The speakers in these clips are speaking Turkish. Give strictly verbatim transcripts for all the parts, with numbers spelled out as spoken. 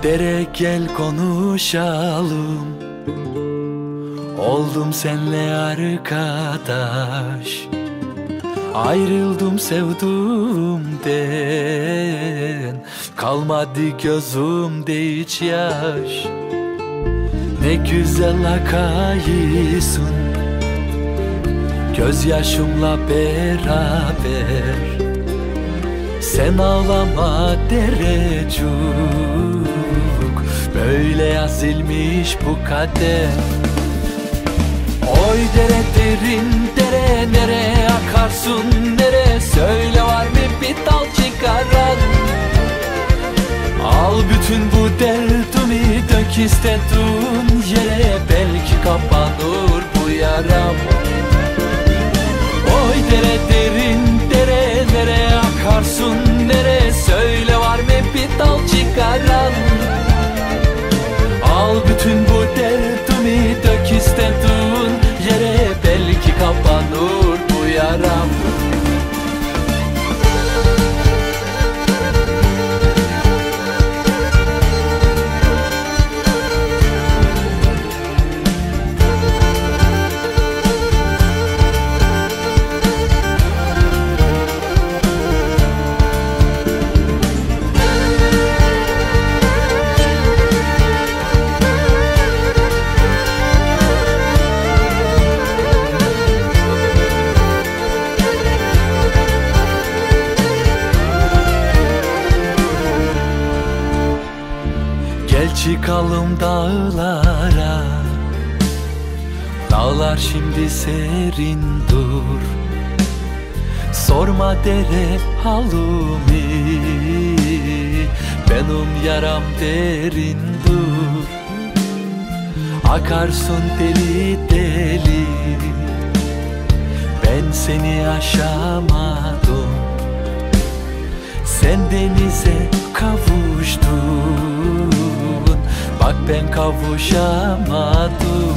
Dere gel konuşalım, oldum senle arkadaş. Ayrıldım sevduğumden, kalmadı gözümde hiç yaş. Ne güzel akıyorsun gözyaşımla beraber. Sen ağlama derecuk, böyle yazılmış bu kader. Oy dere derin dere, nereye akarsın nere? Söyle var mı bir dal çıkaran? Al bütün bu derdimi dök istediğin yere, belki kapanır bu yaram. Oy dere derin dere, nereye akarsın nere? Söyle var mı bir dal çıkaran? Al bütün bu derdimi dök istediğin yere, belki kapanır bu yaram. Gel çıkalım dağlara, dağlar şimdi serin dur. Sorma dere halimi, benim yaram derin dur. Akarsın deli deli, ben seni aşamadım. Sen denize kavuştun, bak ben kavuşamadım.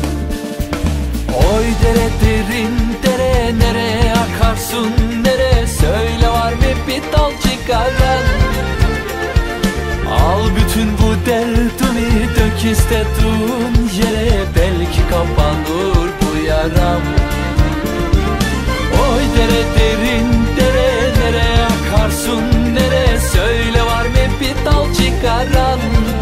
Oy dere derin dere, nereye akarsın nere? Söyle var mı bir dal çıkaran? Al bütün bu derdimi dök istediğin yere, belki kapanır bu yaram. Oy dere derin dere, nereye akarsın nere? Söyle var mı bir dal çıkaran?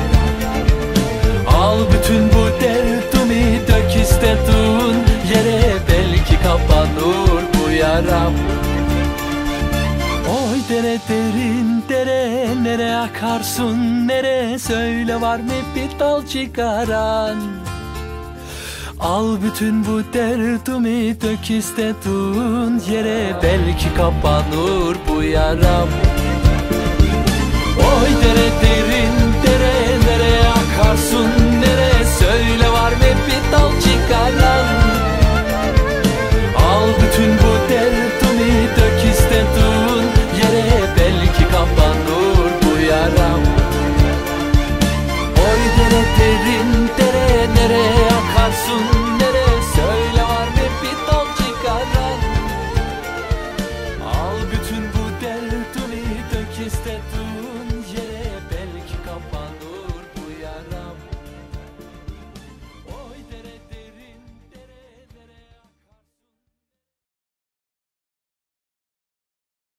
Al bütün bu derdimi dök istediğin yere, belki kapanır bu yaram. Oy dere derin dere, nereye akarsın nere? Söyle var mı bir dal çıkaran? Al bütün bu derdimi dök istediğin yere, belki kapanır bu yaram. Oy dere derin